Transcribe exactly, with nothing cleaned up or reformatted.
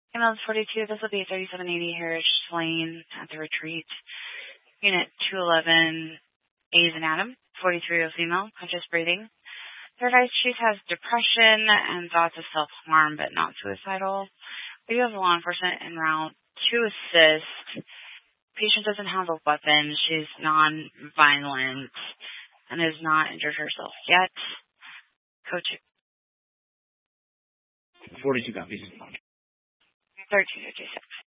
Email forty-two, this will be thirty-seven eighty Heritage Lane at the retreat. Unit two eleven, A is an Adam, forty-three is female, conscious breathing. Third eye, she has depression and thoughts of self-harm, but not suicidal. We do have law enforcement en route to assist. Patient doesn't have a weapon. She's non-violent and has not injured herself yet. Coach. forty-two copies. thirteen fifty-six.